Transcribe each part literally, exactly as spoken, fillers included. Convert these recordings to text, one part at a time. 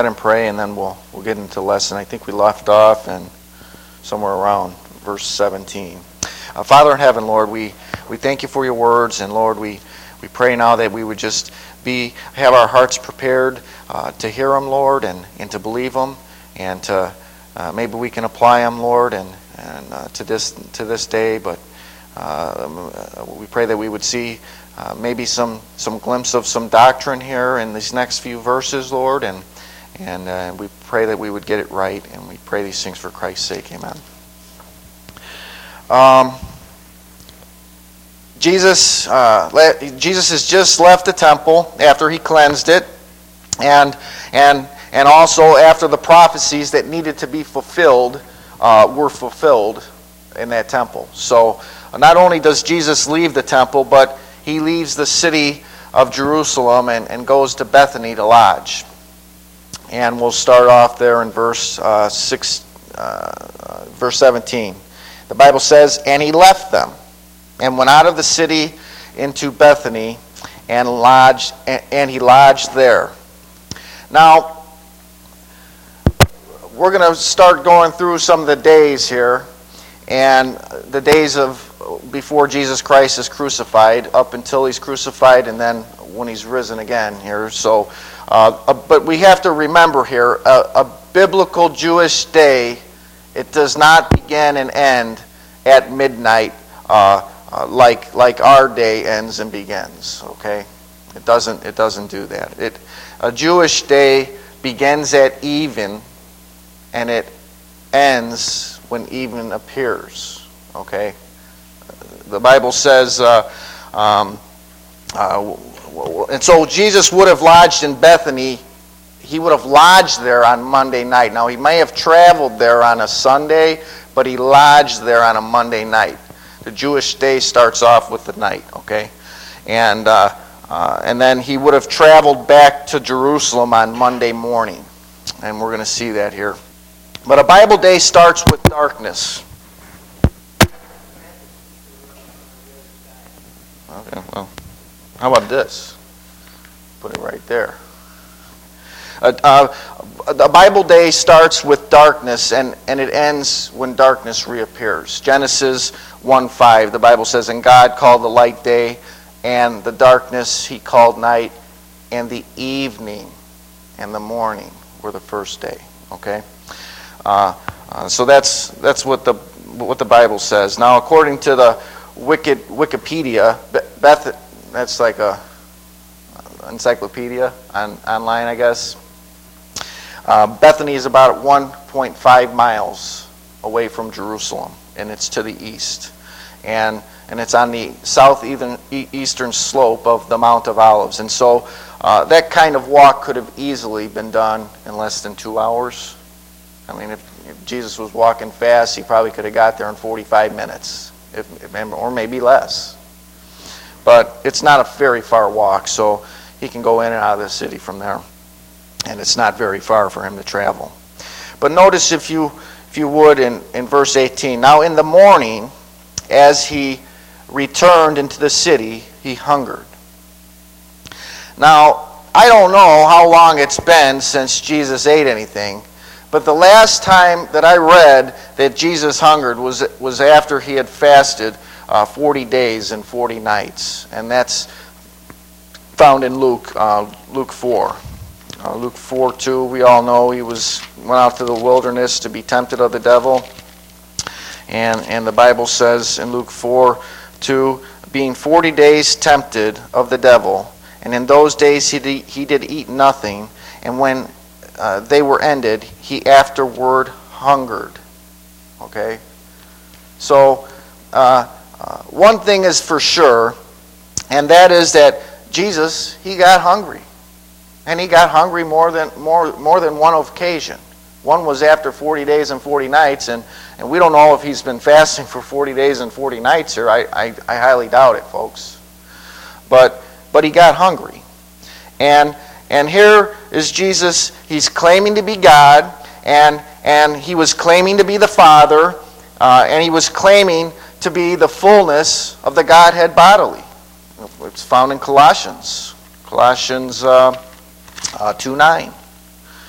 ahead and pray, and then we'll we'll get into the lesson. I think we left off and somewhere around verse seventeen. Uh, Father in heaven, Lord, we, we thank you for your words, and Lord, we, we pray now that we would just be have our hearts prepared uh, to hear them, Lord, and, and to believe them, and to uh, maybe we can apply them, Lord, and and uh, to this to this day. But uh, we pray that we would see uh, maybe some some glimpse of some doctrine here in these next few verses, Lord, and and uh, we pray that we would get it right, and we pray these things for Christ's sake. Amen. Um, Jesus, uh, le- Jesus has just left the temple after he cleansed it, and and and also after the prophecies that needed to be fulfilled uh, were fulfilled in that temple. So not only does Jesus leave the temple, but he leaves the city of Jerusalem and, and goes to Bethany to lodge. And we'll start off there in verse uh, six, uh, verse seventeen. The Bible says, "And he left them, and went out of the city into Bethany, and lodged, and he lodged there." Now, we're going to start going through some of the days here, and the days of before Jesus Christ is crucified, up until he's crucified, and then when he's risen again here. So, uh, but we have to remember here, a, a biblical Jewish day, it does not begin and end at midnight uh, uh, like like our day ends and begins. Okay, it doesn't it doesn't do that. It a Jewish day begins at even, and it ends when even appears. Okay, the Bible says, uh, um, uh, and so Jesus would have lodged in Bethany. He would have lodged there on Monday night. Now, he may have traveled there on a Sunday, but he lodged there on a Monday night. The Jewish day starts off with the night, okay? And uh, uh, and then he would have traveled back to Jerusalem on Monday morning. And we're going to see that here. But a Bible day starts with darkness. Okay, well, how about this? Put it right there. Uh, uh, the Bible day starts with darkness, and, and it ends when darkness reappears. Genesis one five, the Bible says, "And God called the light day, and the darkness he called night, and the evening and the morning were the first day." Okay, uh, uh, so that's that's what the what the Bible says. Now, according to the Wicked Wikipedia, Beth, that's like a encyclopedia on online, I guess. Uh, Bethany is about one point five miles away from Jerusalem, and it's to the east. And and it's on the southeastern slope of the Mount of Olives. And so uh, that kind of walk could have easily been done in less than two hours. I mean, if, if Jesus was walking fast, he probably could have got there in forty-five minutes, if, or maybe less. But it's not a very far walk, so he can go in and out of the city from there. And it's not very far for him to travel. But notice, if you if you would, in, in verse eighteen, "Now in the morning, as he returned into the city, he hungered." Now, I don't know how long it's been since Jesus ate anything, but the last time that I read that Jesus hungered was, was after he had fasted uh, forty days and forty nights. And that's found in Luke, uh, Luke four. Uh, Luke four two, we all know he was went out to the wilderness to be tempted of the devil. And and the Bible says in Luke four two, "Being forty days tempted of the devil, and in those days he did, he did eat nothing, and when uh, they were ended, he afterward hungered." Okay? So, uh, uh, one thing is for sure, and that is that Jesus, he got hungry. And he got hungry more than more more than one occasion. One was after forty days and forty nights, and, and we don't know if he's been fasting for forty days and forty nights here. I, I, I highly doubt it, folks. But but he got hungry. And and here is Jesus, he's claiming to be God, and and he was claiming to be the Father, uh, and he was claiming to be the fullness of the Godhead bodily. It's found in Colossians. Colossians uh, Uh, two nine.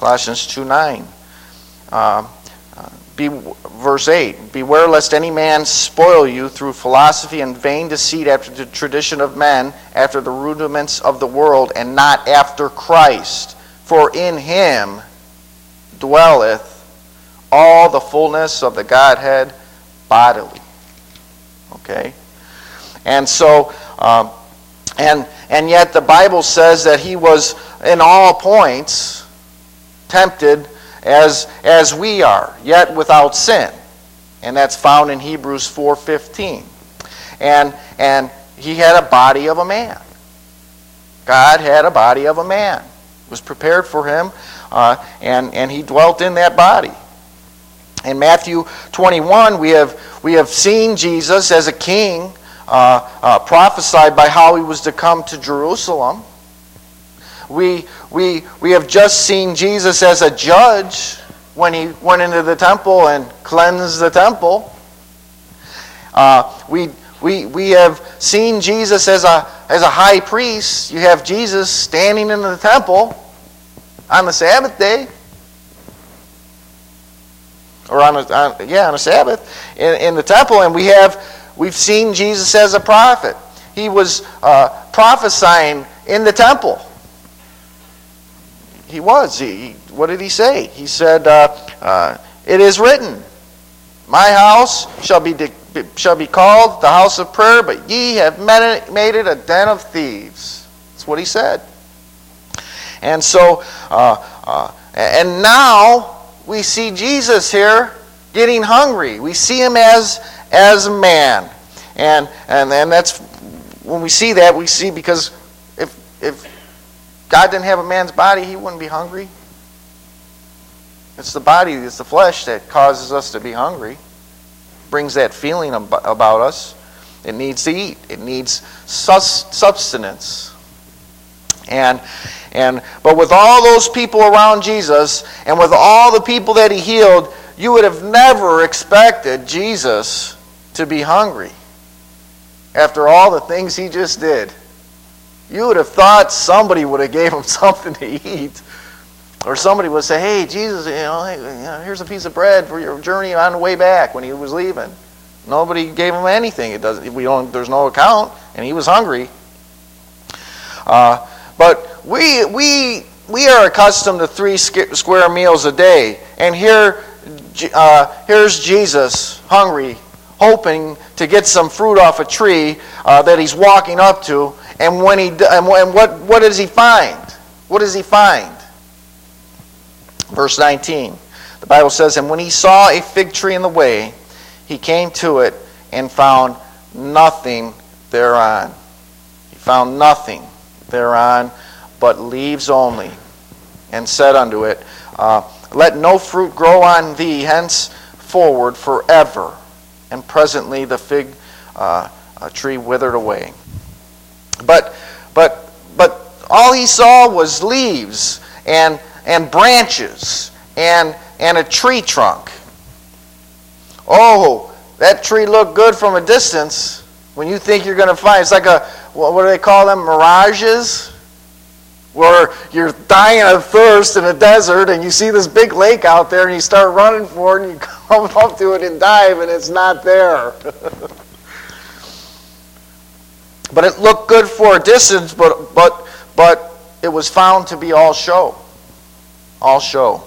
Colossians two nine. Uh, uh, be, verse eight, beware lest any man spoil you through philosophy and vain deceit after the tradition of men, after the rudiments of the world, and not after Christ. For in him dwelleth all the fullness of the Godhead bodily. Okay? And so, um, and and yet the Bible says that he was in all points tempted as as we are, yet without sin. And that's found in Hebrews four fifteen. And and he had a body of a man. God had a body of a man. It was prepared for him, uh, and, and he dwelt in that body. In Matthew twenty-one, we have we have seen Jesus as a king, uh, uh, prophesied by how he was to come to Jerusalem. We we we have just seen Jesus as a judge when he went into the temple and cleansed the temple. Uh, we we we have seen Jesus as a as a high priest. You have Jesus standing in the temple on the Sabbath day. Or on a, on, yeah, on a Sabbath in, in the temple, and we have we've seen Jesus as a prophet. He was uh, prophesying in the temple. He was. He, what did he say? He said, uh, uh, "It is written, my house shall be de- shall be called the house of prayer, but ye have made it, made it a den of thieves." That's what he said. And so, uh, uh, and now. We see Jesus here getting hungry. We see him as as a man. And and, and that's when we see that, we see because if if God didn't have a man's body, he wouldn't be hungry. It's the body, it's the flesh that causes us to be hungry. Brings that feeling about us. It needs to eat. It needs sus- substance. And And but with all those people around Jesus, and with all the people that he healed, you would have never expected Jesus to be hungry after all the things he just did. You would have thought somebody would have gave him something to eat, or somebody would say, "Hey, Jesus, you know, hey, you know, here's a piece of bread for your journey on the way back." When he was leaving, nobody gave him anything. It doesn't. We don't. There's no account, and he was hungry. Uh, but. We we we are accustomed to three square meals a day, and here uh, here's Jesus hungry, hoping to get some fruit off a tree uh, that he's walking up to. And when he and what what does he find? What does he find? Verse nineteen, the Bible says, "And when he saw a fig tree in the way, he came to it and found nothing thereon." He found nothing thereon, but leaves only, and said unto it, uh, "Let no fruit grow on thee henceforward forever." And presently the fig uh, tree withered away. But but but all he saw was leaves and and branches and and a tree trunk. Oh, that tree looked good from a distance. When you think you're going to find, it's like a what do they call them? Mirages. Where you're dying of thirst in a desert and you see this big lake out there and you start running for it and you come up to it and dive and it's not there. But it looked good for a distance, but but but it was found to be all show. All show.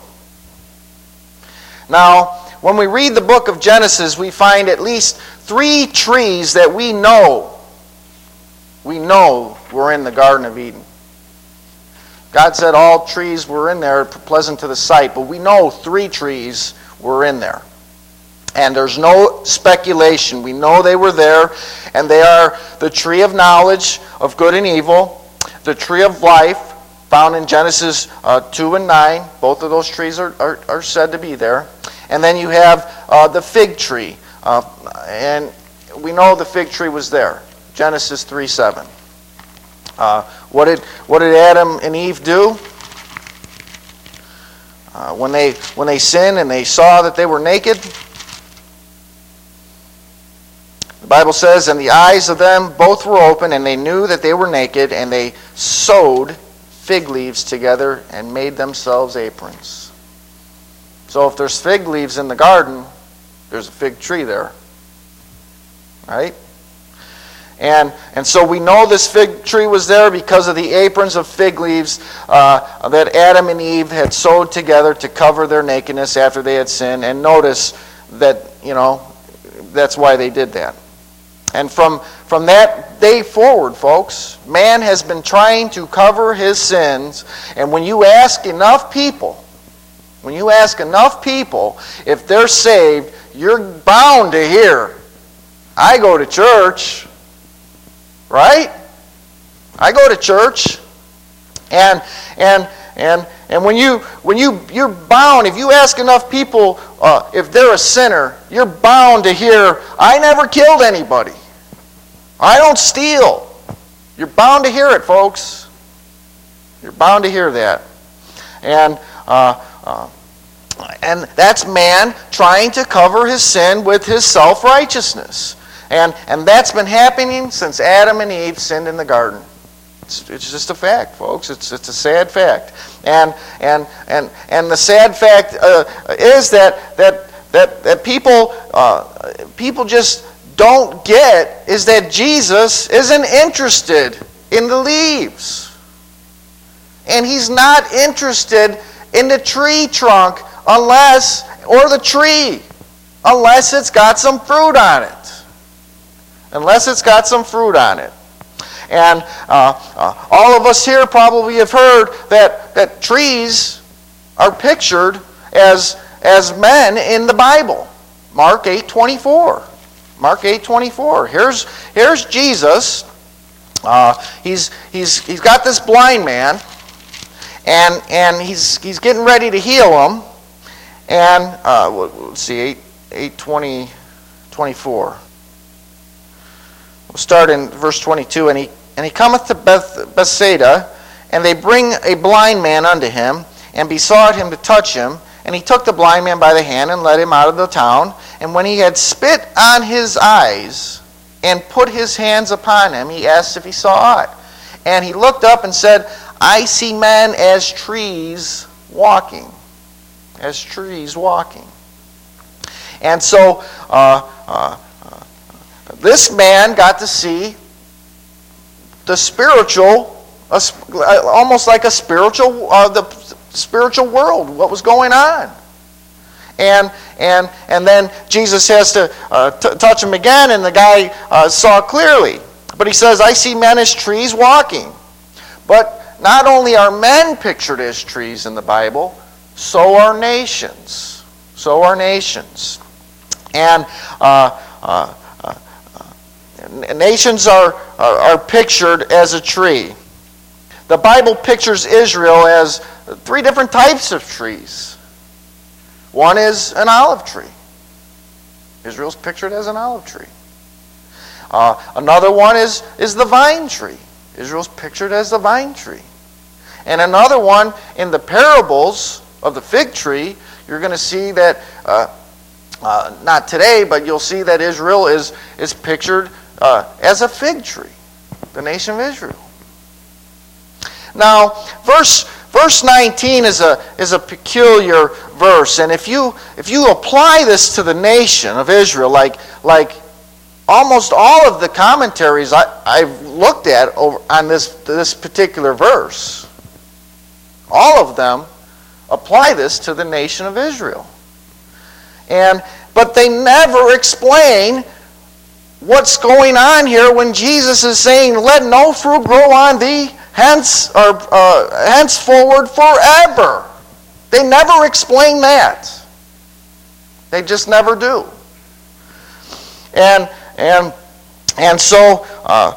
Now, when we read the book of Genesis, we find at least three trees that we know, we know were in the Garden of Eden. God said all trees were in there, pleasant to the sight, but we know three trees were in there. And there's no speculation. We know they were there, and they are the tree of knowledge of good and evil, the tree of life, found in Genesis uh, two and nine. Both of those trees are, are, are said to be there. And then you have uh, the fig tree. Uh, and we know the fig tree was there. Genesis three seven. Uh, what did what did Adam and Eve do? Uh, when they when they sinned and they saw that they were naked, the Bible says, "And the eyes of them both were open, and they knew that they were naked, and they sewed fig leaves together and made themselves aprons. So if there's fig leaves in the garden, there's a fig tree there. Right? And, and so we know this fig tree was there because of the aprons of fig leaves uh, that Adam and Eve had sewed together to cover their nakedness after they had sinned. And notice that, you know, that's why they did that. And from, from that day forward, folks, man has been trying to cover his sins. And when you ask enough people, when you ask enough people if they're saved, you're bound to hear, I go to church. Right? I go to church, and and and and when you when you you're bound, if you ask enough people uh, if they're a sinner, you're bound to hear, I never killed anybody. I don't steal. You're bound to hear it, folks. You're bound to hear that, and uh, uh, and that's man trying to cover his sin with his self-righteousness. And, and that's been happening since Adam and Eve sinned in the garden. It's, it's just a fact, folks. It's, it's a sad fact. And, and, and, and the sad fact uh, is that, that, that, that people, uh, people just don't get is that Jesus isn't interested in the leaves. And he's not interested in the tree trunk unless, or the tree, unless it's got some fruit on it. Unless it's got some fruit on it. And uh, uh, all of us here probably have heard that, that trees are pictured as, as men in the Bible. Mark eight twenty-four. Mark eight twenty-four. Here's, here's Jesus. Uh, he's, he's, he's got this blind man, and, and he's, he's getting ready to heal him. And uh, let's see, eight twenty, twenty-four. We'll start in verse twenty-two. And he, and he cometh to Beth, Bethsaida, and they bring a blind man unto him, and besought him to touch him. And he took the blind man by the hand, and led him out of the town. And when he had spit on his eyes, and put his hands upon him, he asked if he saw aught. And he looked up and said, I see men as trees walking. As trees walking. And so, uh, uh, this man got to see the spiritual, uh, almost like a spiritual, uh, the spiritual world, what was going on. And and and then Jesus has to uh, t- touch him again, and the guy uh, saw clearly. But he says, I see men as trees walking. But not only are men pictured as trees in the Bible, so are nations. So are nations. And uh, uh, nations are, are, are pictured as a tree. The Bible pictures Israel as three different types of trees. One is an olive tree. Israel's pictured as an olive tree. Uh, another one is, is the vine tree. Israel's pictured as the vine tree. And another one, in the parables of the fig tree, you're going to see that, uh, uh, not today, but you'll see that Israel is, is pictured Uh, as a fig tree, the nation of Israel. Now, verse verse nineteen is a is a peculiar verse, and if you if you apply this to the nation of Israel, like like almost all of the commentaries I, I've looked at over on this this particular verse, all of them apply this to the nation of Israel, and but they never explain what's going on here when Jesus is saying, let no fruit grow on thee hence or uh, henceforward forever. They never explain that. They just never do. And and and so uh,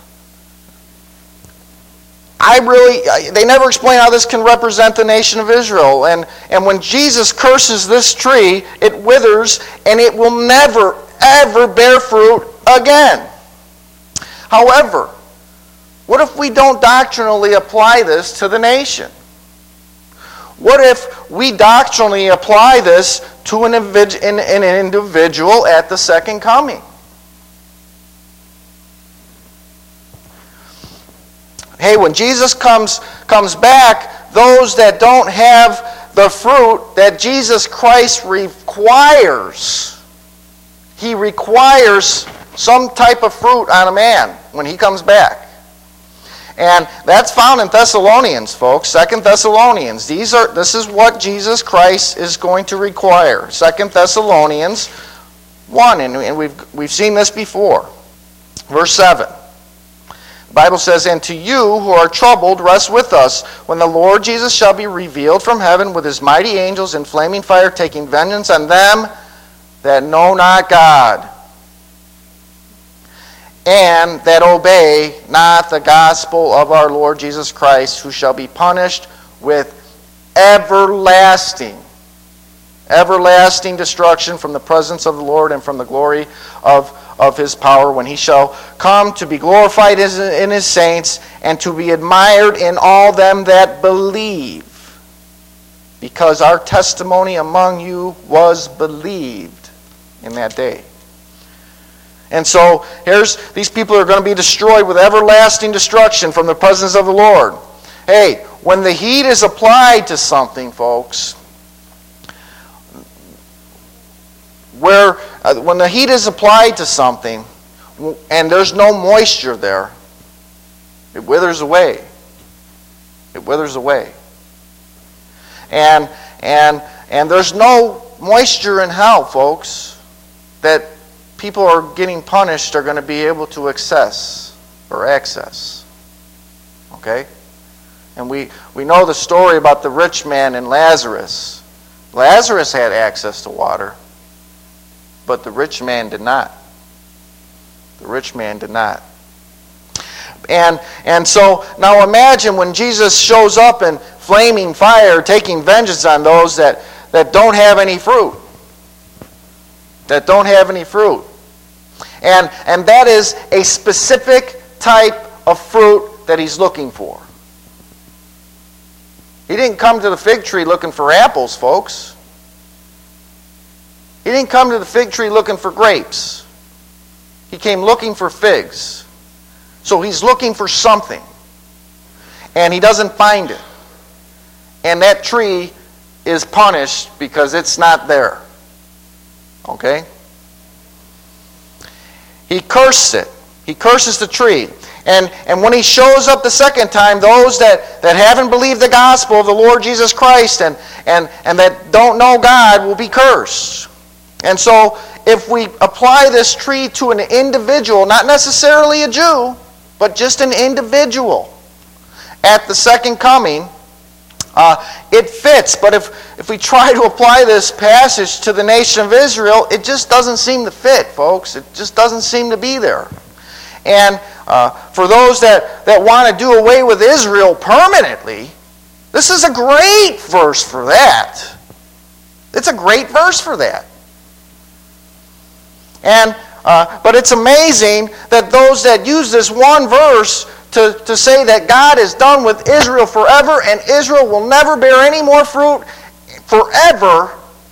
I really they never explain how this can represent the nation of Israel. And and when Jesus curses this tree, it withers and it will never ever bear fruit again. However, what if we don't doctrinally apply this to the nation? What if we doctrinally apply this to an individual at the second coming? hey, when Jesus comes, comes back, those that don't have the fruit that Jesus Christ requires, he requires some type of fruit on a man when he comes back. And that's found in Thessalonians, folks. Second Thessalonians. These are this is what Jesus Christ is going to require. Second Thessalonians one, and, and we've we've seen this before. Verse seven. The Bible says, "And to you who are troubled, rest with us, when the Lord Jesus shall be revealed from heaven with his mighty angels in flaming fire, taking vengeance on them that know not God, and that obey not the gospel of our Lord Jesus Christ, who shall be punished with everlasting, everlasting destruction from the presence of the Lord and from the glory of, of his power, when he shall come to be glorified in his saints and to be admired in all them that believe. Because our testimony among you was believed in that day." And so, here's, these people are going to be destroyed with everlasting destruction from the presence of the Lord. Hey, when the heat is applied to something, folks, where uh, when the heat is applied to something and there's no moisture there, it withers away. It withers away. And and and there's no moisture in hell, folks, that people are getting punished are going to be able to access or access. Okay? And we, we know the story about the rich man and Lazarus. Lazarus had access to water, but the rich man did not. The rich man did not. And, and so, now imagine when Jesus shows up in flaming fire, taking vengeance on those that, that don't have any fruit. That don't have any fruit. And, and that is a specific type of fruit that he's looking for. He didn't come to the fig tree looking for apples, folks. He didn't come to the fig tree looking for grapes. He came looking for figs. So he's looking for something. And he doesn't find it. And that tree is punished because it's not there. Okay? He cursed it. He curses the tree. And, and when he shows up the second time, those that, that haven't believed the gospel of the Lord Jesus Christ and, and, and that don't know God will be cursed. And so if we apply this tree to an individual, not necessarily a Jew, but just an individual at the second coming, Uh, it fits, but if, if we try to apply this passage to the nation of Israel, it just doesn't seem to fit, folks. It just doesn't seem to be there. And uh, for those that, that want to do away with Israel permanently, this is a great verse for that. It's a great verse for that. And uh, but it's amazing that those that use this one verse To, to say that God is done with Israel forever and Israel will never bear any more fruit forever,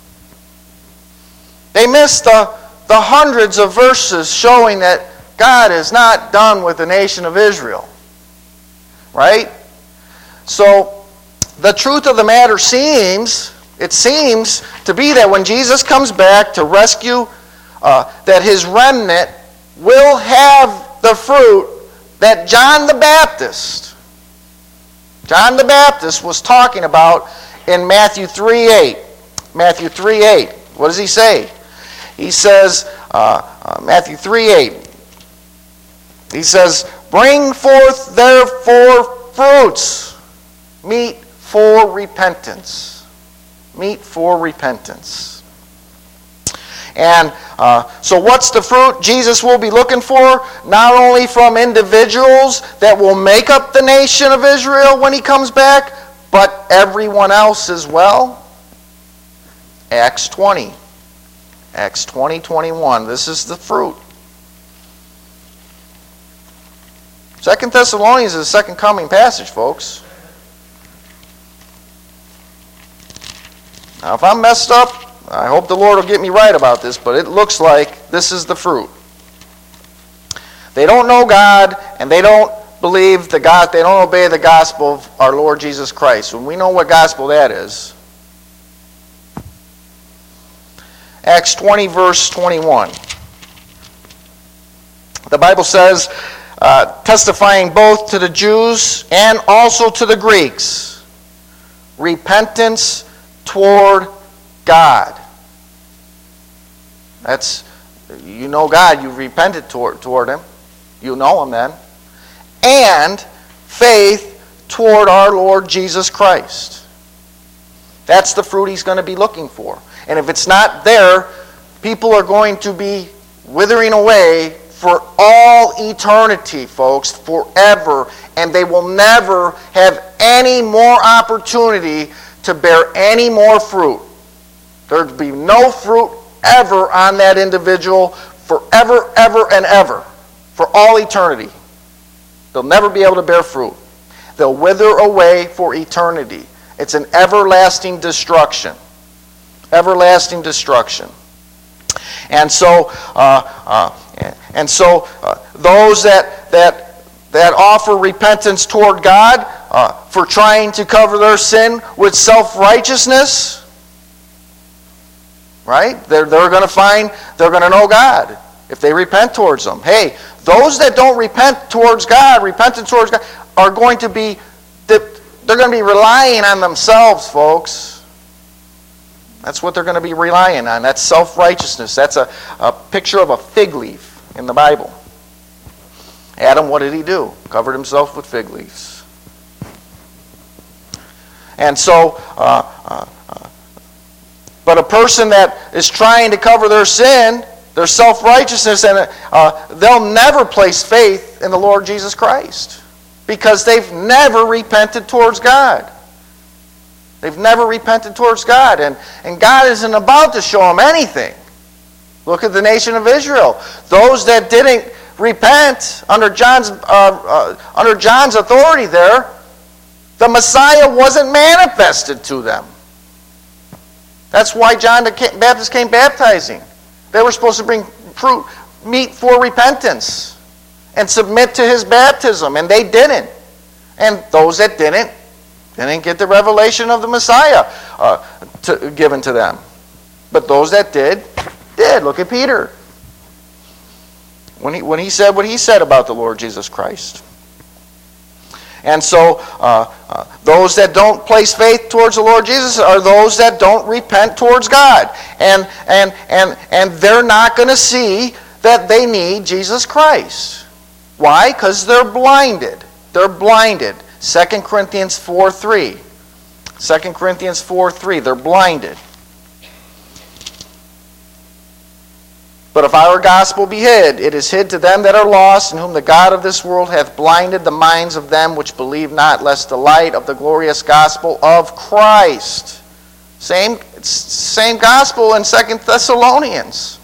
they miss the, the hundreds of verses showing that God is not done with the nation of Israel. Right? So, the truth of the matter seems, it seems to be that when Jesus comes back to rescue, uh, that his remnant will have the fruit that John the Baptist, John the Baptist was talking about in Matthew three eight. Matthew three eight. What does he say? He says, uh, uh, Matthew three eight. He says, "Bring forth therefore fruits, meet for repentance." Meet for repentance. And uh, so what's the fruit Jesus will be looking for? Not only from individuals that will make up the nation of Israel when he comes back, but everyone else as well. Acts twenty. Acts twenty, twenty-one. This is the fruit. Second Thessalonians is a second coming passage, folks. Now if I'm messed up, I hope the Lord will get me right about this, but it looks like this is the fruit. They don't know God, and they don't believe the God, they don't obey the gospel of our Lord Jesus Christ. And we know what gospel that is. Acts twenty, verse twenty-one. The Bible says, uh, testifying both to the Jews and also to the Greeks, repentance toward God. That's, you know God, you've repented toward, toward Him. You know Him then. And faith toward our Lord Jesus Christ. That's the fruit He's going to be looking for. And if it's not there, people are going to be withering away for all eternity, folks, forever. And they will never have any more opportunity to bear any more fruit. There'd be no fruit ever on that individual forever, ever, and ever. For all eternity. They'll never be able to bear fruit. They'll wither away for eternity. It's an everlasting destruction. Everlasting destruction. And so, uh, uh, and so uh, those that that that offer repentance toward God uh, for trying to cover their sin with self-righteousness, right? They're they're going to find they're going to know God if they repent towards Him. Hey, those that don't repent towards God, repentance towards God, are going to be they're going to be relying on themselves, folks. That's what they're going to be relying on. That's self-righteousness. That's a, a picture of a fig leaf in the Bible. Adam, what did he do? Covered himself with fig leaves. And so, uh, uh, uh, but a person that is trying to cover their sin, their self-righteousness, and uh, they'll never place faith in the Lord Jesus Christ because they've never repented towards God. They've never repented towards God. And, and God isn't about to show them anything. Look at the nation of Israel. Those that didn't repent under John's, uh, uh, under John's authority there, the Messiah wasn't manifested to them. That's why John the Baptist came baptizing. They were supposed to bring fruit, meat for repentance and submit to His baptism, and they didn't. And those that didn't, didn't get the revelation of the Messiah uh, to, given to them. But those that did, did. Look at Peter. When he, when he said what he said about the Lord Jesus Christ. And so, uh, uh, those that don't place faith towards the Lord Jesus are those that don't repent towards God. And, and, and, and they're not going to see that they need Jesus Christ. Why? Because they're blinded. They're blinded. Second Corinthians four three. Second Corinthians four three. They're blinded. But if our gospel be hid, it is hid to them that are lost, in whom the God of this world hath blinded the minds of them which believe not, lest the light of the glorious gospel of Christ. Same, same gospel in Second Thessalonians.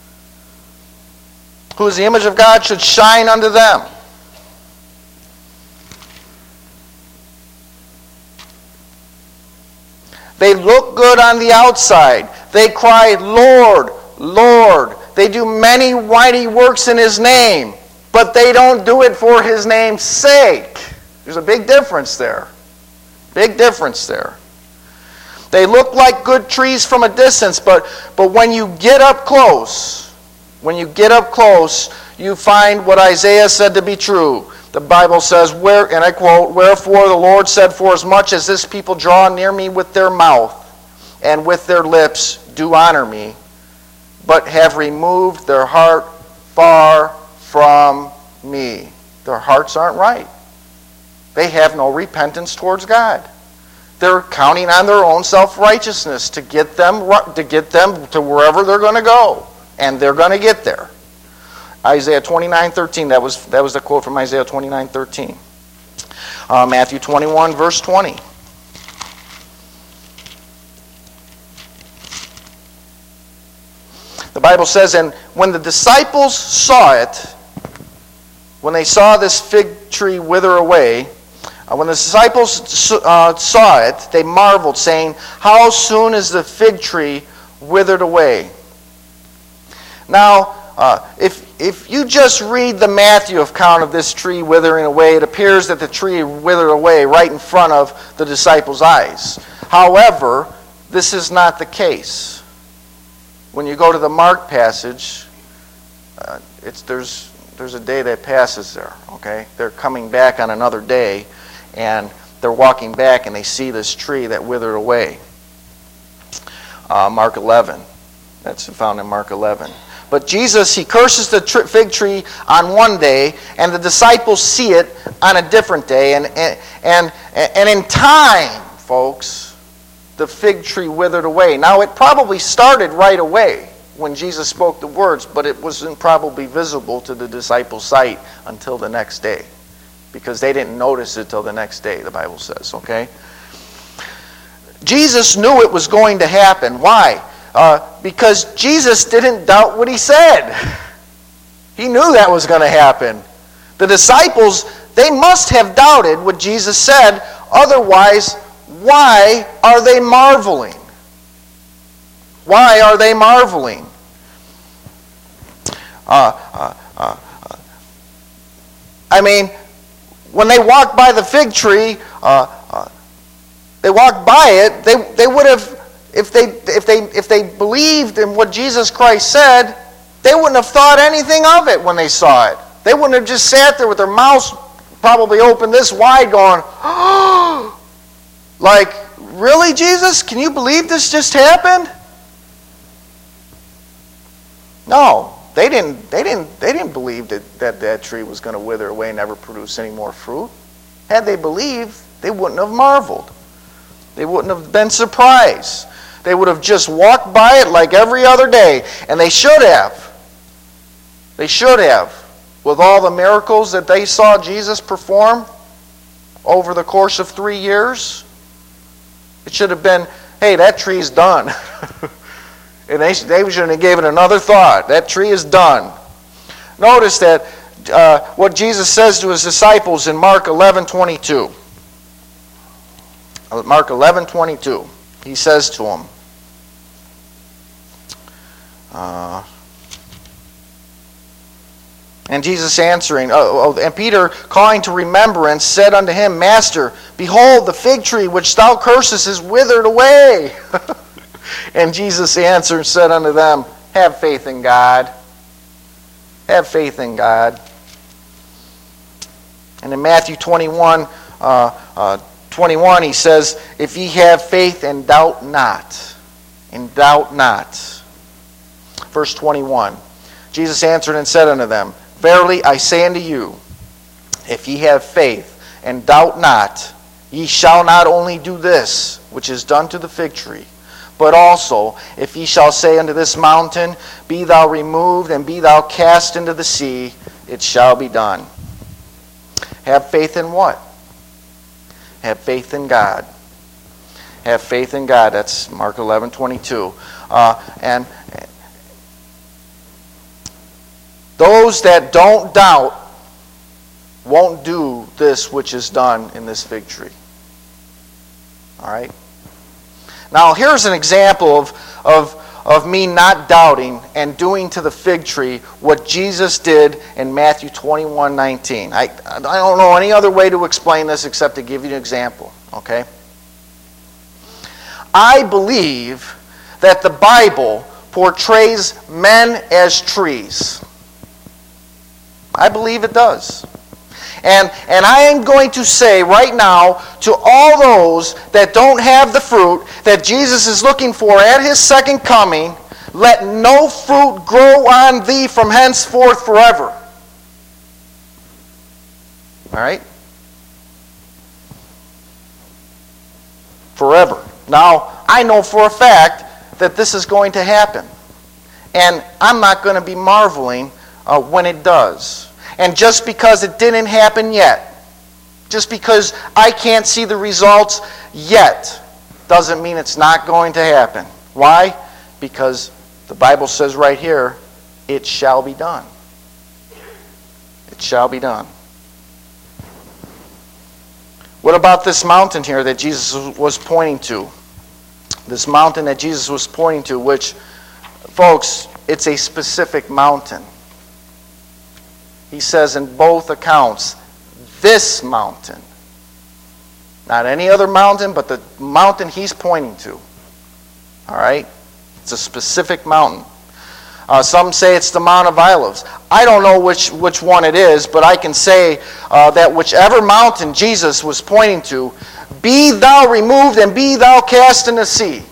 Who is the image of God should shine unto them. They look good on the outside. They cry, Lord, Lord. They do many mighty works in His name, but they don't do it for His name's sake. There's a big difference there. Big difference there. They look like good trees from a distance, but, but when you get up close, when you get up close, you find what Isaiah said to be true. The Bible says, "Where," and I quote, "Wherefore the Lord said, for as much as this people draw near me with their mouth, and with their lips do honor me, but have removed their heart far from me." Their hearts aren't right. They have no repentance towards God. They're counting on their own self-righteousness to get them to get them to wherever they're going to go, and they're going to get there. Isaiah twenty-nine thirteen. That was that was the quote from Isaiah twenty-nine thirteen. Uh, Matthew twenty-one verse twenty. The Bible says, and when the disciples saw it, when they saw this fig tree wither away, uh, when the disciples uh, saw it, they marveled, saying, how soon is the fig tree withered away? Now, uh, if if you just read the Matthew account of this tree withering away, it appears that the tree withered away right in front of the disciples' eyes. However, this is not the case. When you go to the Mark passage, uh, it's there's there's a day that passes there. Okay, they're coming back on another day, and they're walking back, and they see this tree that withered away. Uh, Mark eleven, that's found in Mark eleven. But Jesus, he curses the fig tree on one day, and the disciples see it on a different day. And, and, and, and in time, folks, the fig tree withered away. Now, it probably started right away when Jesus spoke the words, but it wasn't probably visible to the disciples' sight until the next day, because they didn't notice it till the next day, the Bible says, okay? Jesus knew it was going to happen. Why? Uh, because Jesus didn't doubt what he said. He knew that was going to happen. The disciples, they must have doubted what Jesus said. Otherwise, why are they marveling? Why are they marveling? Uh, uh, uh, uh, I mean, when they walked by the fig tree, uh, uh, they walked by it, they, they would have... If they, if they, if they believed in what Jesus Christ said, they wouldn't have thought anything of it when they saw it. They wouldn't have just sat there with their mouths probably open this wide going, oh, like, really, Jesus? Can you believe this just happened? No, they didn't, they didn't, they didn't believe that that, that tree was going to wither away and never produce any more fruit. Had they believed, they wouldn't have marveled. They wouldn't have been surprised. They would have just walked by it like every other day. And they should have. They should have. With all the miracles that they saw Jesus perform over the course of three years. It should have been, hey, that tree's done. And they, they shouldn't have given another thought. That tree is done. Notice that uh, what Jesus says to his disciples in Mark eleven twenty-two. Mark eleven twenty-two. He says to them, uh, and Jesus answering, oh, oh, and Peter calling to remembrance said unto him, Master, behold, the fig tree which thou cursest is withered away. And Jesus answered and said unto them, Have faith in God. Have faith in God. And in Matthew twenty-one, uh, uh, twenty-one, he says, If ye have faith and doubt not, and doubt not. Verse twenty-one, Jesus answered and said unto them, Verily I say unto you, if ye have faith and doubt not, ye shall not only do this, which is done to the fig tree, but also, if ye shall say unto this mountain, Be thou removed, and be thou cast into the sea, it shall be done. Have faith in what? Have faith in God. Have faith in God. That's Mark eleven twenty-two. Uh, and those that don't doubt won't do this which is done in this fig tree. All right? Now, here's an example of, of, of me not doubting and doing to the fig tree what Jesus did in Matthew twenty-one nineteen. I, I don't know any other way to explain this except to give you an example. Okay? I believe that the Bible portrays men as trees. I believe it does. And, and I am going to say right now to all those that don't have the fruit that Jesus is looking for at his second coming, let no fruit grow on thee from henceforth forever. All right? Forever. Now, I know for a fact that this is going to happen. And I'm not going to be marveling uh, when it does. And just because it didn't happen yet, just because I can't see the results yet, doesn't mean it's not going to happen. Why? Because the Bible says right here, it shall be done. It shall be done. What about this mountain here that Jesus was pointing to? This mountain that Jesus was pointing to, which, folks, it's a specific mountain. he says in both accounts, this mountain. Not any other mountain, but the mountain he's pointing to. All right? It's a specific mountain. Uh, some say it's the Mount of Olives. I don't know which, which one it is, but I can say uh, that whichever mountain Jesus was pointing to, be thou removed and be thou cast in the sea.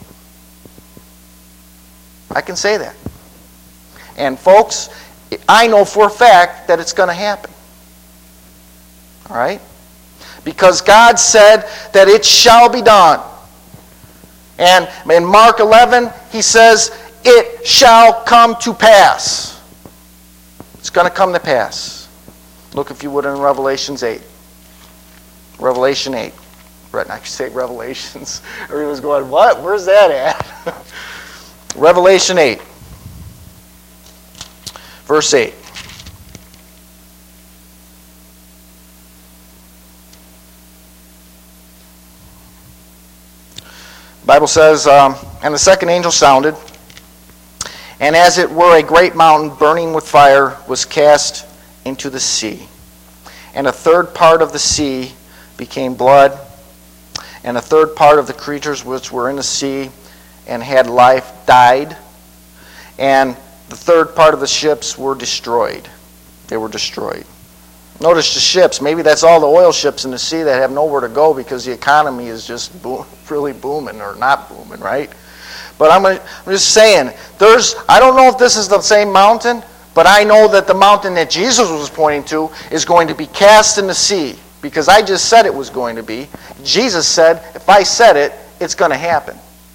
I can say that. And folks, I know for a fact that it's going to happen. All right? Because God said that it shall be done. And in Mark eleven, he says, it shall come to pass. It's going to come to pass. Look, if you would, in Revelations eight. Revelation eight. Right, I could say Revelations. Everyone's going, what? Where's that at? Revelation eight. Verse eight. The Bible says, um, and the second angel sounded, and as it were a great mountain burning with fire was cast into the sea. And a third part of the sea became blood, and a third part of the creatures which were in the sea and had life died, and the third part of the ships were destroyed. They were destroyed. Notice the ships. Maybe that's all the oil ships in the sea that have nowhere to go because the economy is just boom, really booming or not booming, right? But I'm, gonna, I'm just saying, there's, I don't know if this is the same mountain, but I know that the mountain that Jesus was pointing to is going to be cast in the sea, because I just said it was going to be. Jesus said, if I said it, it's going to happen.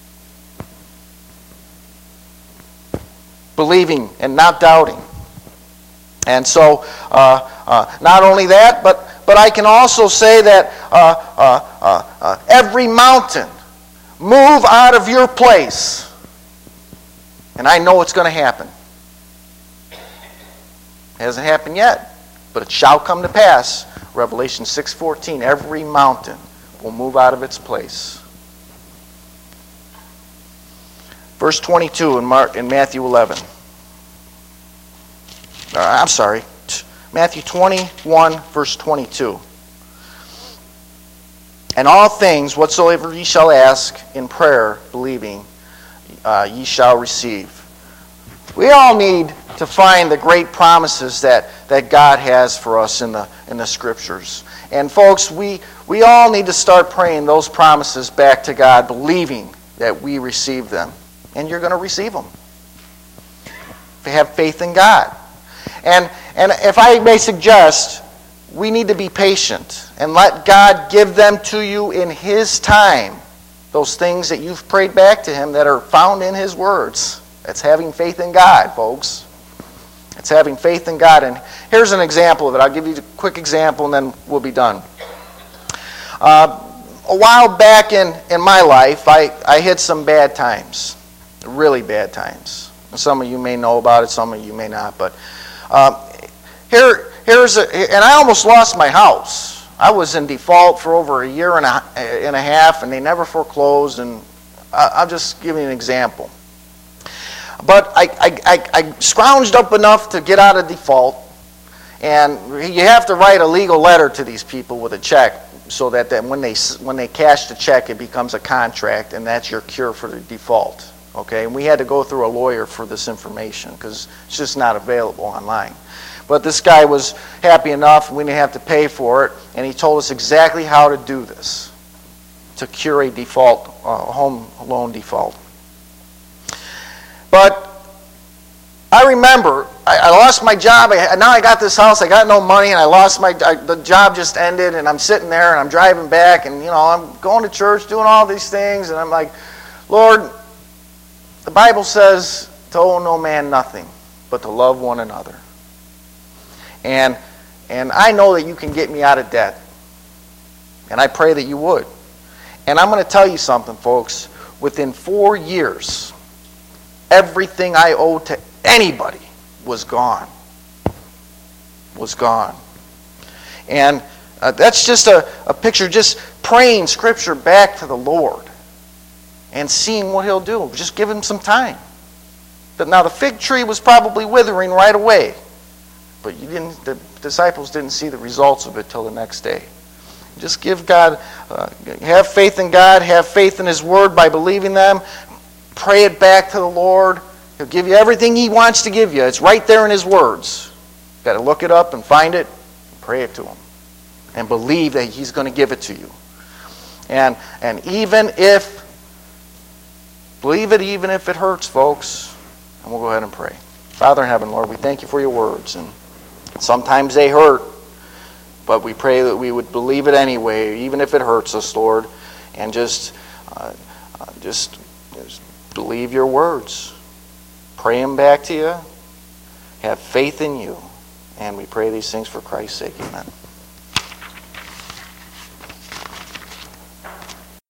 Believing and not doubting. And so, uh, uh, not only that, but, but I can also say that uh, uh, uh, uh, every mountain, move out of your place. And I know it's going to happen. It hasn't happened yet, but it shall come to pass. Revelation six fourteen, every mountain will move out of its place. Verse twenty-two in, Mark, in Matthew eleven. Uh, I'm sorry, Matthew twenty-one, verse twenty-two. And all things whatsoever ye shall ask in prayer, believing, uh, ye shall receive. We all need to find the great promises that, that God has for us in the in the Scriptures. And folks, we, we all need to start praying those promises back to God, believing that we receive them. And you're going to receive them. If you have faith in God. And, and if I may suggest, we need to be patient and let God give them to you in His time. Those things that you've prayed back to Him that are found in His words. That's having faith in God, folks. It's having faith in God. And here's an example of it. I'll give you a quick example and then we'll be done. Uh, a while back in, in my life, I, I hit some bad times. Really bad times. Some of you may know about it, some of you may not. But uh, here, here's a, and I almost lost my house. I was in default for over a year and a, and a half, and they never foreclosed. And I, I'll just give you an example. But I, I, I, I scrounged up enough to get out of default. And you have to write a legal letter to these people with a check so that, that when they when they cash the check, it becomes a contract, and that's your cure for the default. Okay, and we had to go through a lawyer for this information because it's just not available online. But this guy was happy enough, we didn't have to pay for it, and he told us exactly how to do this to cure a default, uh, home loan default. But I remember, I, I lost my job. I, now I got this house. I got no money, and I lost my. I, the job just ended, and I'm sitting there, and I'm driving back, and you know, I'm going to church, doing all these things, and I'm like, Lord, the Bible says to owe no man nothing, but to love one another. And and I know that you can get me out of debt, and I pray that you would. And I'm going to tell you something, folks. Within four years. Everything I owed to anybody was gone. Was gone. And uh, that's just a, a picture, just praying Scripture back to the Lord and seeing what He'll do. Just give Him some time. But now the fig tree was probably withering right away. but you didn't. The disciples didn't see the results of it till the next day. Just give God, uh, have faith in God, have faith in His Word by believing them. Pray it back to the Lord. He'll give you everything He wants to give you. It's right there in His words. You've got to look it up and find it, and pray it to Him, and believe that He's going to give it to you. And and even if, believe it even if it hurts, folks. And we'll go ahead and pray. Father in heaven, Lord, we thank you for your words. And sometimes they hurt, but we pray that we would believe it anyway, even if it hurts us, Lord. And just, uh, uh, just, just believe your words. Pray them back to you. Have faith in you. And we pray these things for Christ's sake. Amen.